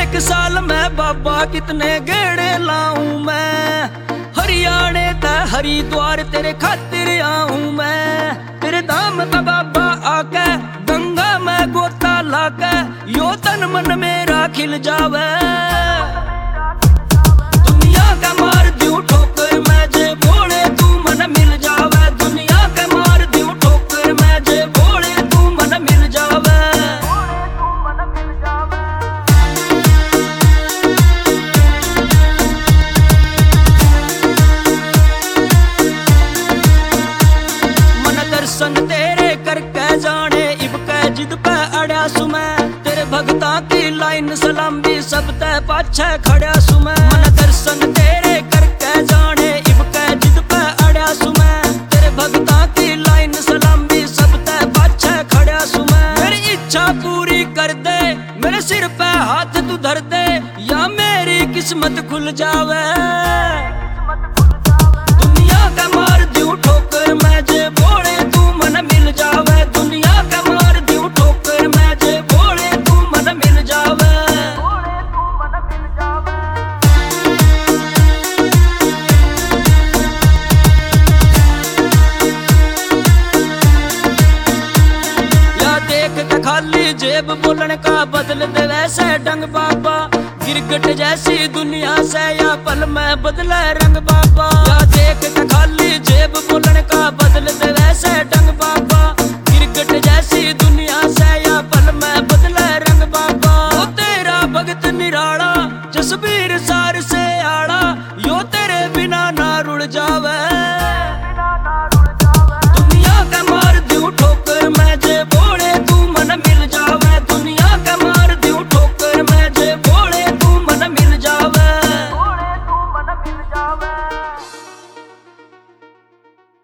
एक साल में बाबा कितने गेड़े लाऊं मैं। हरियाणे ते हरिद्वार तेरे खातिर आऊं मैं। तेरे धाम का बाबा आके गंगा में गोता लाके यो तन मन मेरा खिल जावे। दुनिया का मार दूं ठोकर मैं जे बोले तू मन मिल जावे। दुनिया का मार दूं ठोकर मैं जे बोले तू मन मिल जावे। दर्शन तेरे करके जाने इब कै जिद पे अड़ा सुमै। तेरे भगता की लाइन सलामी सब ते पाछे खड़ा सुमै। मन दर्शन तेरे करके जाने इब कै जिद पे अड़ा सुमै। तेरे भगता की लाइन सलामी सब ते पाछे खड़ा सुमै। मेरी इच्छा पूरी कर दे मेरे सिर पे हाथ तू धर दे या मेरी किस्मत खुल जावे। दुनिया का मार दूं ठोकर मैं जे बोले मिल जावे। दुनिया का मार दूं ठोकर मैं जे बोले तू मन मिल जावे। या देख के खाली जेब बोलन का बदल दे वैसे डंग बाबा। गिरगिट जैसी दुनिया से या पल में बदले रंग बाबा। या देख के खाली जेब बोलन का बदल